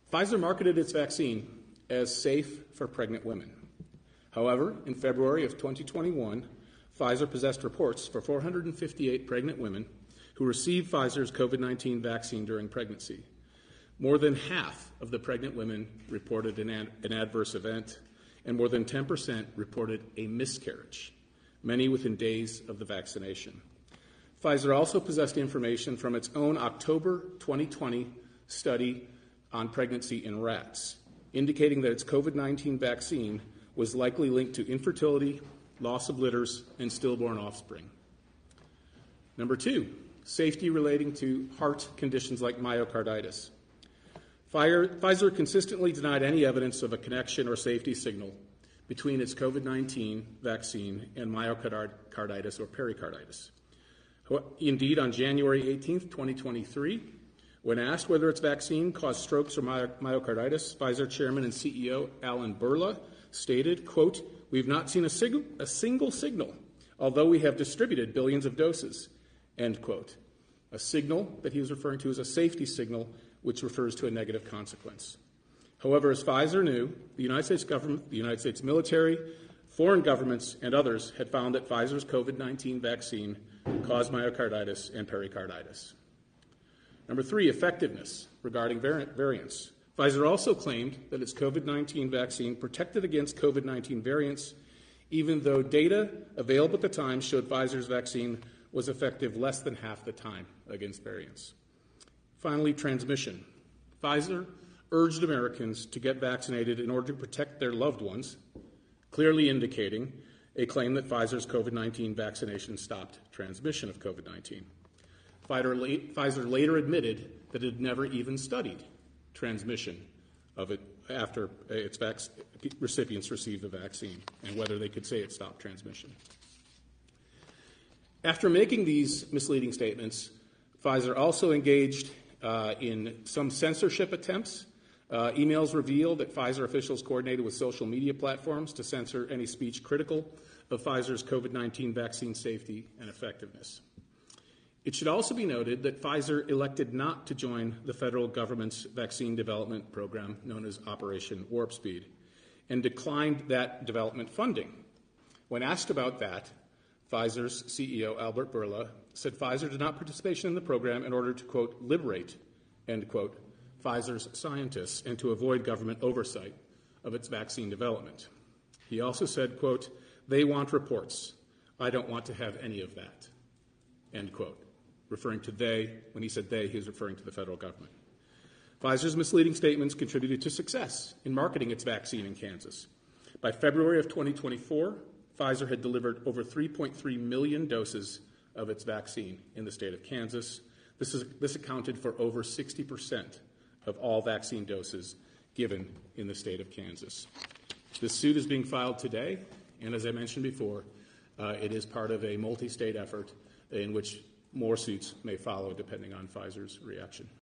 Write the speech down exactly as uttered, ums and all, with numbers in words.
Pfizer marketed its vaccine as safe for pregnant women. However, in February of twenty twenty-one, Pfizer possessed reports for four hundred fifty-eight pregnant women who received Pfizer's COVID nineteen vaccine during pregnancy. More than half of the pregnant women reported an, ad- an adverse event, and more than ten percent reported a miscarriage, many within days of the vaccination. Pfizer also possessed information from its own October twenty twenty study on pregnancy in rats, indicating that its COVID nineteen vaccine was likely linked to infertility, loss of litters, and stillborn offspring. Number two, safety relating to heart conditions like myocarditis. Pfizer consistently denied any evidence of a connection or safety signal between its COVID nineteen vaccine and myocarditis or pericarditis. Indeed, on January eighteenth, twenty twenty-three, when asked whether its vaccine caused strokes or myocarditis, Pfizer chairman and C E O Alan Berla stated, quote, "We've not seen a, sig- a single signal, although we have distributed billions of doses," end quote. A signal that he was referring to as a safety signal, which refers to a negative consequence. However, as Pfizer knew, the United States government, the United States military, foreign governments, and others had found that Pfizer's COVID nineteen vaccine caused myocarditis and pericarditis. Number three, effectiveness regarding vari- variants. Pfizer also claimed that its COVID nineteen vaccine protected against COVID nineteen variants, even though data available at the time showed Pfizer's vaccine was effective less than half the time against variants. Finally, transmission. Pfizer urged Americans to get vaccinated in order to protect their loved ones, clearly indicating a claim that Pfizer's COVID nineteen vaccination stopped transmission of COVID nineteen. Pfizer later admitted that it had never even studied transmission of it after its vac- recipients received the vaccine and whether they could say it stopped transmission. After making these misleading statements, Pfizer also engaged uh, in some censorship attempts. Uh, emails reveal that Pfizer officials coordinated with social media platforms to censor any speech critical of Pfizer's COVID nineteen vaccine safety and effectiveness. It should also be noted that Pfizer elected not to join the federal government's vaccine development program known as Operation Warp Speed and declined that development funding. When asked about that, Pfizer's C E O, Albert Bourla, said Pfizer did not participate in the program in order to, quote, liberate, end quote, Pfizer's scientists and to avoid government oversight of its vaccine development. He also said, quote, they want reports. I don't want to have any of that, end quote. Referring to they, when he said they, he was referring to the federal government. Pfizer's misleading statements contributed to success in marketing its vaccine in Kansas. By February of twenty twenty-four, Pfizer had delivered over three point three million doses of its vaccine in the state of Kansas. This, is, this accounted for over sixty percent of all vaccine doses given in the state of Kansas. This suit is being filed today, and as I mentioned before, uh, it is part of a multi-state effort in which more suits may follow depending on Pfizer's reaction.